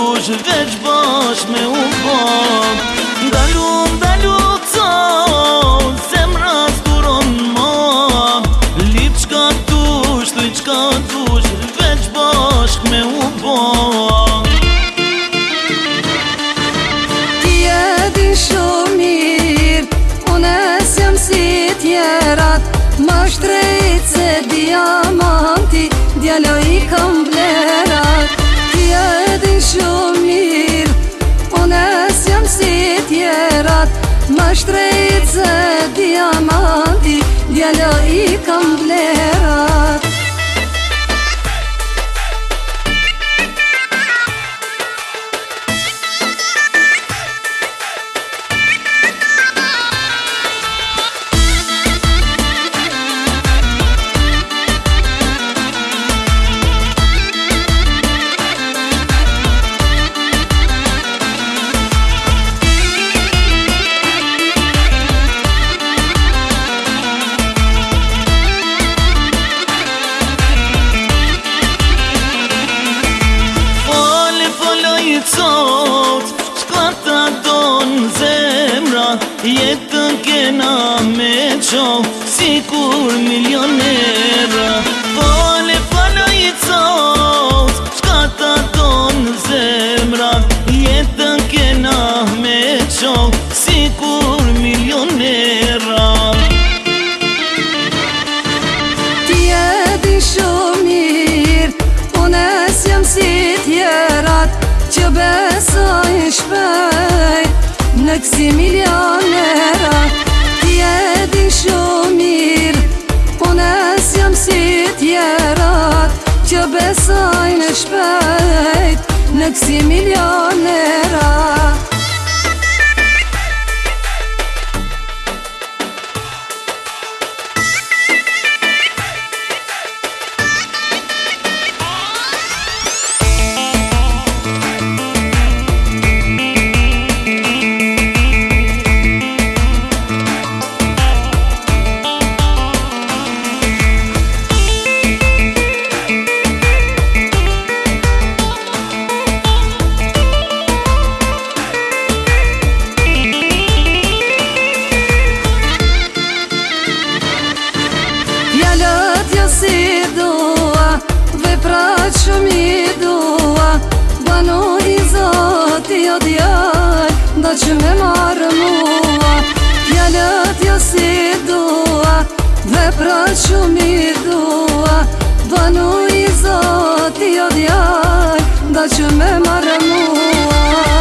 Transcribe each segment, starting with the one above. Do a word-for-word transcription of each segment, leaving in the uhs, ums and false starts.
dush veç bash me u bo. Dalu, dalu co, zemra zduron ma. Lip qka dush, thuj qka dush, veç bashk me u bo. Ti e din shumë mirë, une s'jam si tjerat, ma shtrejt se diamanti, djalo i kam vlerat. Ti e din shumë mirë, une s'jam si tjerat, ma shtrejt se diamanti, djalo i kam vlerat. Qka ta don zemra, jetën kena me qoh, si kur milionera. Fale, fale i cot, qka ta don zemra, jetën kena me qoh, si kur milionera. Ti e di shumë mirë, une s'jam si tjerat, që besojnë shpejt në kësi milionera. Ti e di shumë mirë, une s'jam si tjerat, që besojnë shpejt në kësi milionera. Si dua, veprat shumë i dua, banu i zoti o djall, da që me marrë mua. Fjalët jo si dua, veprat shumë i dua, banu i zoti o djall, da që me marrë mua.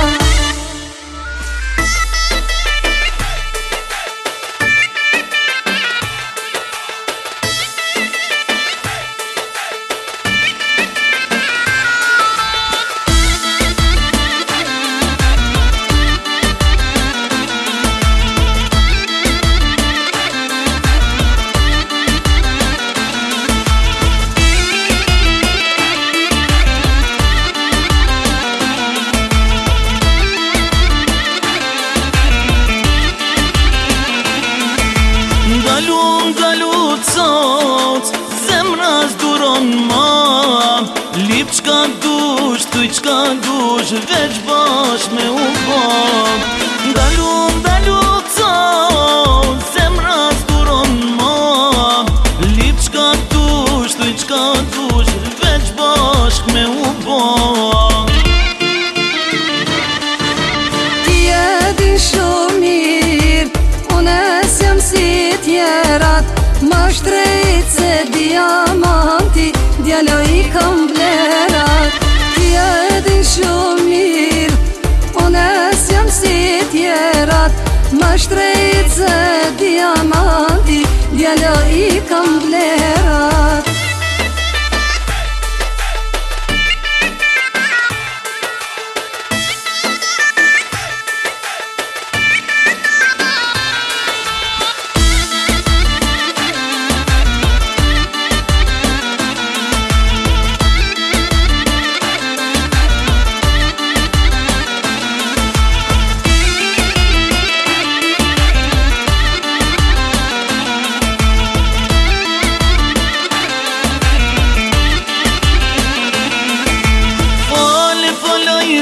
Dalu, dalu cot, zemra zduron ma. Lip qka dush, thuj qka dush, veç bash me u bo. Dalu, dalu cot, zemra zduron ma. Lip qka dush, thuj qka dush, veç bash me u bo. Ti e din shumë mirë, une s'jam si tjerat, ma shtrejt se diamanti, djalo i kam vlerat. Ti e din shumë mirë, une s'jam si tjerat, ma shtrejt se diamanti, djalo i kam vlerat.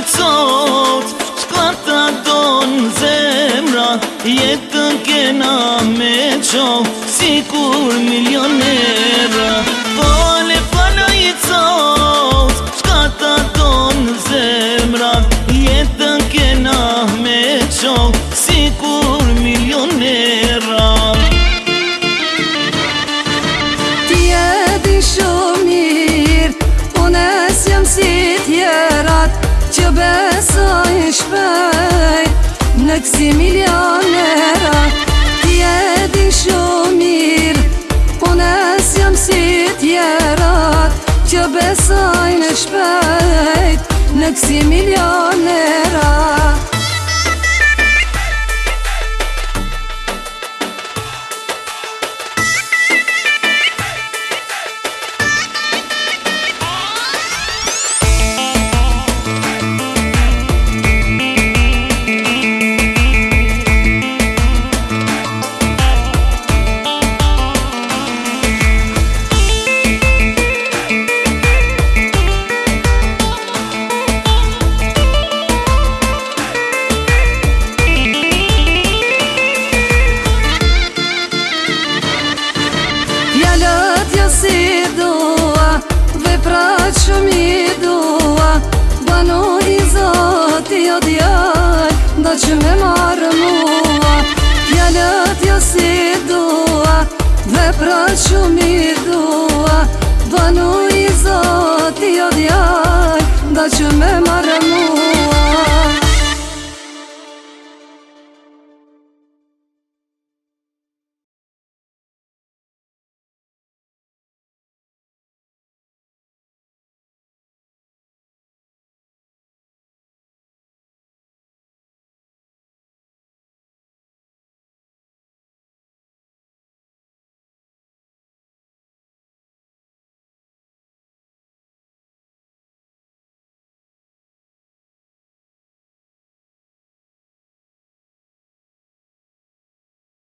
cot, shkata ton zemra, jetën kena me qo, si kur milionera. Fale, fala i cot, shkata ton zemra, jetën kena me qo, si kur milionera. Ti e di shumë mirë, unë s'jam si tjerat, që besojnë shpejt në kësi milionera. Ti e di shumë mirë, unë s'jam si tjerat, që besojnë shpejt në kësi milionera. Fjalët jo si dua, veprat shumë i dua, banu i Zoti o djall, do që me marrë mua. Fjalët jo si dua, veprat shumë i dua, banu i Zoti o djall, do që me marrë mua.